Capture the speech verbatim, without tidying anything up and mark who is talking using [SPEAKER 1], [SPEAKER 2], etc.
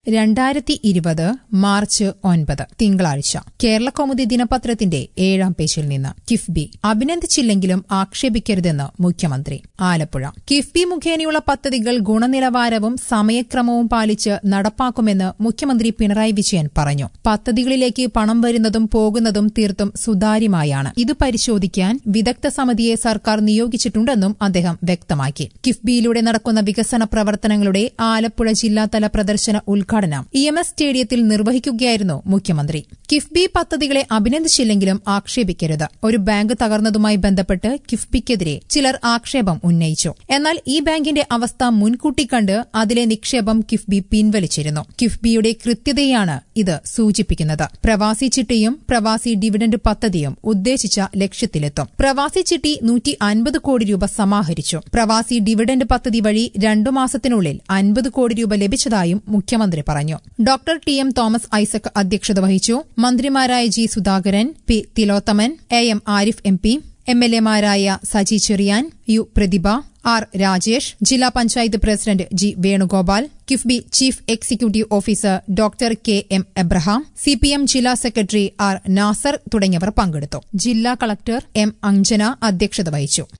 [SPEAKER 1] രണ്ടായിരത്തി ഇരുപത് മാർച്ച് ഒൻപത് തിങ്കളാഴ്ച കേരളകൗമുദി ദിനപത്രത്തിന്റെ ഏഴാം പേജിൽ നിന്ന് കിഫ്ബി അഭിനന്ദിച്ചില്ലെങ്കിലും ആക്ഷേപിക്കരുതെന്ന് മുഖ്യമന്ത്രി ആലപ്പുഴ. കിഫ്ബി മുഖേനയുള്ള പദ്ധതികൾ ഗുണനിലവാരവും സമയക്രമവും പാലിച്ച് നടപ്പാക്കുമെന്ന് മുഖ്യമന്ത്രി പിണറായി വിജയൻ പറഞ്ഞു. പദ്ധതികളിലേക്ക് പണം വരുന്നതും പോകുന്നതും തീർത്തും സുതാര്യമായാണ്. ഇത് പരിശോധിക്കാൻ വിദഗ്ധ സമിതിയെ സർക്കാർ നിയോഗിച്ചിട്ടുണ്ടെന്നും അദ്ദേഹം വ്യക്തമാക്കി. കിഫ്ബിയിലൂടെ നടക്കുന്ന വികസന പ്രവർത്തനങ്ങളുടെ ആലപ്പുഴ ജില്ലാതല പ്രദർശന ഉദ്ഘാടനം ഇ എം എസ് സ്റ്റേഡിയത്തിൽ നിർവഹിക്കുകയായിരുന്നു മുഖ്യമന്ത്രി. കിഫ്ബി പദ്ധതികളെ അഭിനന്ദിച്ചില്ലെങ്കിലും ആക്ഷേപിക്കരുത്. ഒരു ബാങ്ക് തകർന്നതുമായി ബന്ധപ്പെട്ട് കിഫ്ബിക്കെതിരെ ചിലർ ആക്ഷേപം ഉന്നയിച്ചു. എന്നാൽ ഈ ബാങ്കിന്റെ അവസ്ഥ മുൻകൂട്ടി കണ്ട് അതിലെ നിക്ഷേപം കിഫ്ബി പിൻവലിച്ചിരുന്നു. കിഫ്ബിയുടെ കൃത്യതയാണ് ഇത് സൂചിപ്പിക്കുന്നത്. പ്രവാസി ചിട്ടിയും പ്രവാസി ഡിവിഡന്റ് പദ്ധതിയും ഉദ്ദേശിച്ച ലക്ഷ്യത്തിലെത്തും. പ്രവാസി ചിട്ടി നൂറ്റി അൻപത് കോടി രൂപ സമാഹരിച്ചു. പ്രവാസി ഡിവിഡന്റ് പദ്ധതി വഴി രണ്ടു മാസത്തിനുള്ളിൽ അൻപത് കോടി രൂപ ലഭിച്ചതായും മുഖ്യമന്ത്രി പറഞ്ഞു. Doctor T M Thomas Isaac അധ്യക്ഷത വഹിച്ചു. മന്ത്രിമാരായ G Sudhakaran, P Thilothaman, A M Arif M P, M L എമാരായ സജി ചെറിയാൻ, യു പ്രതിഭ, ആർ രാജേഷ്, ജില്ലാ panchayat president G Venugopal, KIIFB chief executive officer doctor K M Abraham, C P M ജില്ലാ സെക്രട്ടറി ആർ നാസർ തുടങ്ങിയവർ പങ്കെടുത്തു. ജില്ലാ കളക്ടർ എം അഞ്ജന അധ്യക്ഷത വഹിച്ചു.